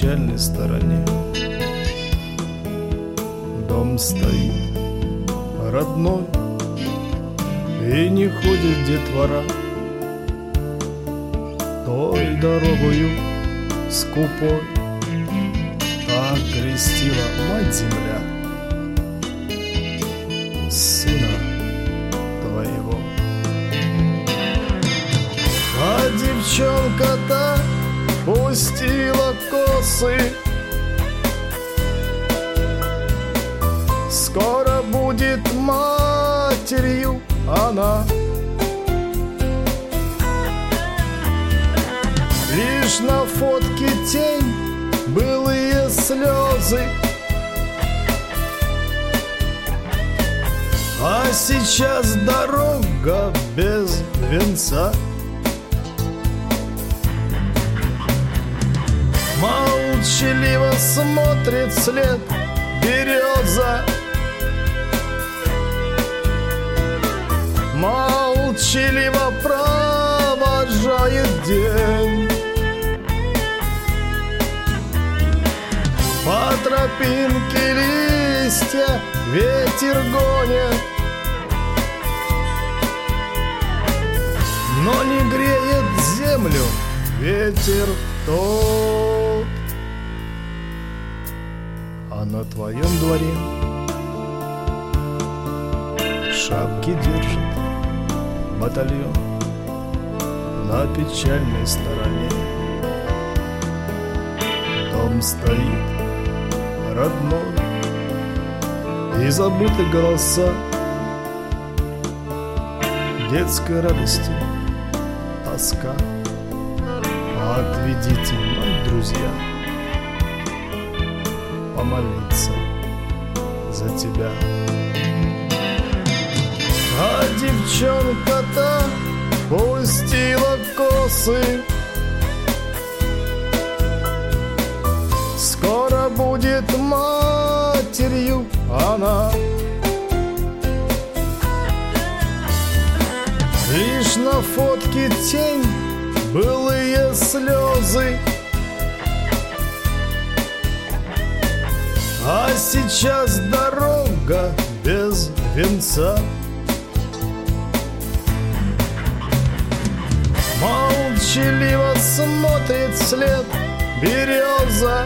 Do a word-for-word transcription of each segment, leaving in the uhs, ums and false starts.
печальной стороне. Дом стоит родной, и не ходит детвора. Той дорогою скупой так крестила мать-земля сына твоего. А девчонка-то пустила косы, скоро будет матерью она. Лишь на фотке тень, былые слезы, а сейчас дорога без венца. Молчаливо смотрит след береза, молчаливо провожает день. По тропинке листья ветер гонит, но не греет землю ветер тот. А на твоем дворе шапки держит батальон на печальной стороне. Дом стоит родной, и забыты голоса детской радости, тоска. Отведите, мои друзья, помолиться за тебя. А девчонка-то пустила косы, скоро будет матерью она. Лишь на фотке тень, былые слезы, а сейчас дорога без венца. Молчаливо смотрит след береза,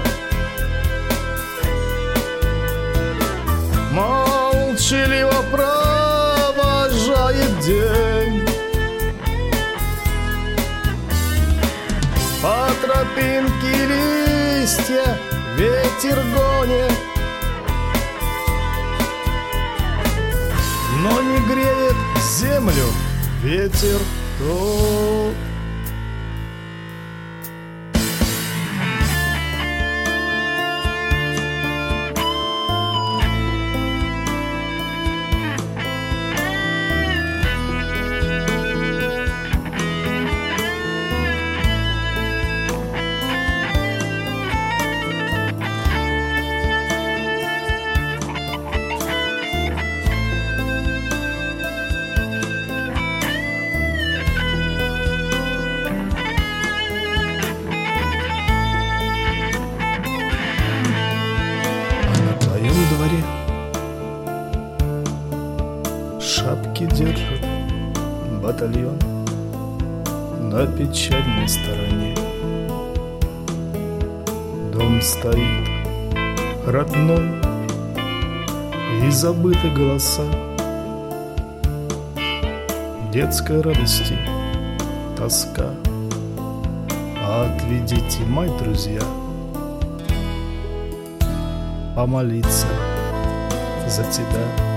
молчаливо провожает день. По тропинке листья ветер гонит, но не греет землю ветер тот. Дворе шапки держит батальон на печальной стороне. Дом стоит родной, и забыты голоса детской радости, тоска. Отведите, мои друзья, помолиться за тебя.